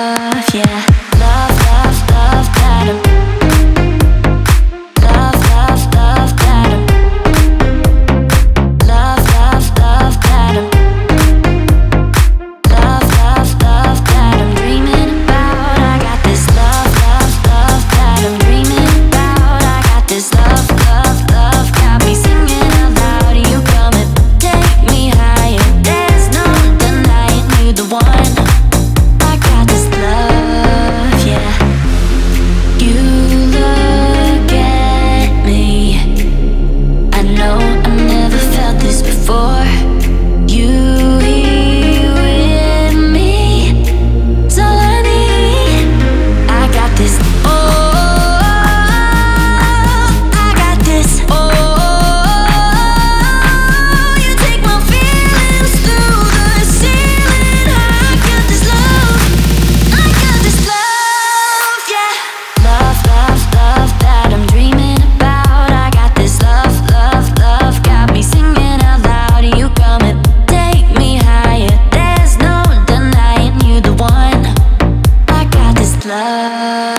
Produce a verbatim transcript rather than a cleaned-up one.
love, yeah. Love, love, love that I'm Love, love, love that I'm Love, love, love that I'm Love, love, love that I'm dreaming about. I got this love, love, love that I'm dreaming about. I got this love, love, love, got me singing out loud. You come and take me higher. There's no denying you the one. I got this love, yeah. You look at me. I know I never felt this before. You here with me. It's all I need. I got this. Oh, I got this. Oh, you take my feelings through the ceiling. I got this love. I got this love, yeah. Love, love, love that I'm dreaming about. I got this love, love, love, got me singing out loud. You come and take me higher. There's no denying you the one. I got this love.